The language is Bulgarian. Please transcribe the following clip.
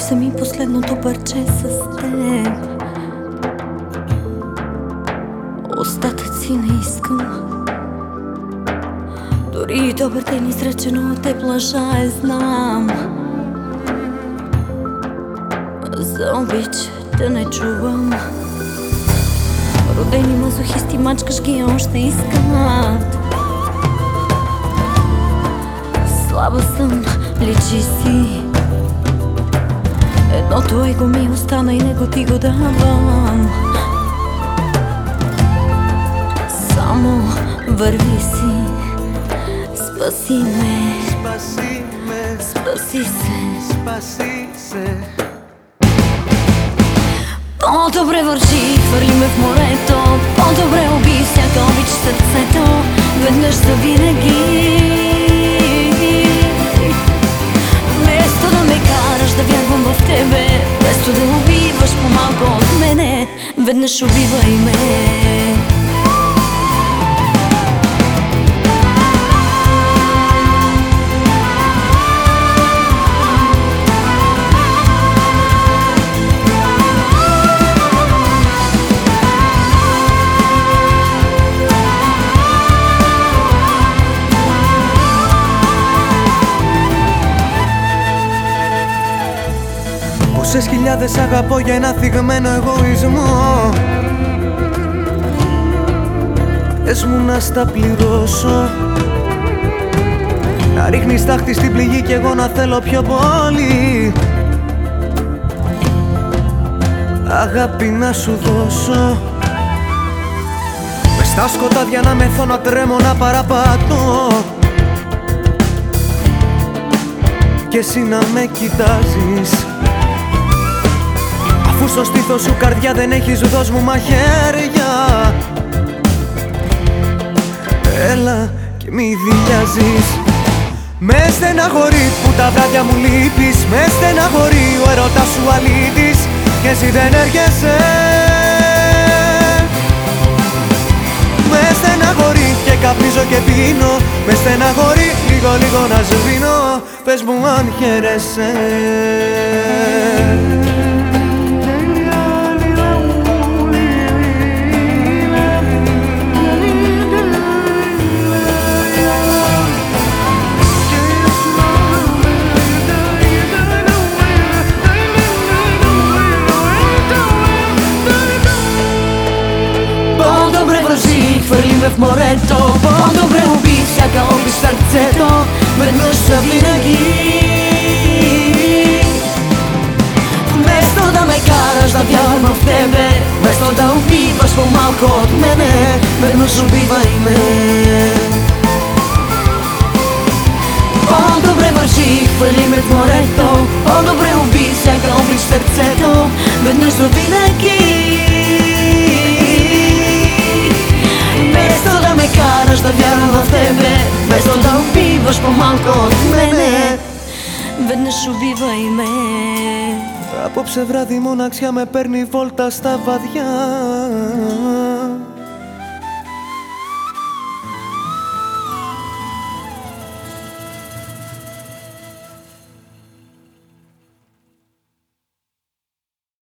Хареса ми последното парче с теб. Остатъци не искам. Дори и добър ден изречено те лъжа, знам. За обич да не чувам. Родени мазохисти, мачкаш ги още искат. Слаба съм, личи си. Едното его ми остана и него ти го давам. Само върви си. Спаси ме, спаси ме, спаси се, спаси се. По-добре върши, хвърли ме в морето. По-добре уби всяка обич сърцето. Веднъж за винаги. Вместо да ме караш да вярвам в тебе, вместо да убиваш по-малко от мене, веднъж убивай ме. Πόσες χιλιάδες αγαπώ για ένα θυγμένο εγωισμό. Πες μου να στα πληρώσω. Να ρίχνεις τάχτη στην πληγή κι εγώ να θέλω πιο πολύ. Αγάπη να σου δώσω. Μες στα σκοτάδια να μεθώ, να τρέμω, να παραπατώ. Και εσύ να με κοιτάζεις. Αφού στο στήθος σου καρδιά δεν έχεις, δώσ' μου μαχαίρια. Έλα και μη δηλιάζεις. Με στεναχωρεί που τα βράδια μου λείπεις. Με στεναχωρεί ο έρωτας σου αλήτης και εσύ δεν έρχεσαι. Με στεναχωρεί και καπνίζω και πίνω. Με στεναχωρεί λίγο λίγο να σβήνω. Πες μου αν χαίρεσαι. Хвърли ме в морето. По-добре уби всяка обич сърцето. Веднъж за винаги. Вместо да ме караш да вярвам в тебе, вместо да убиваш по-малко от мене, веднъж убивай ме. По-добре върши, хвърли ме в морето. По-добре уби всяка обич сърцето. Веднъж за винаги. Вместо да ме караш да вярвам в тебе, вместо да убиваш по-малко от мене, веднъж убивай ме. Απόψε βράδυ μοναξιά με παίρνει βόλτα στα βαδιά.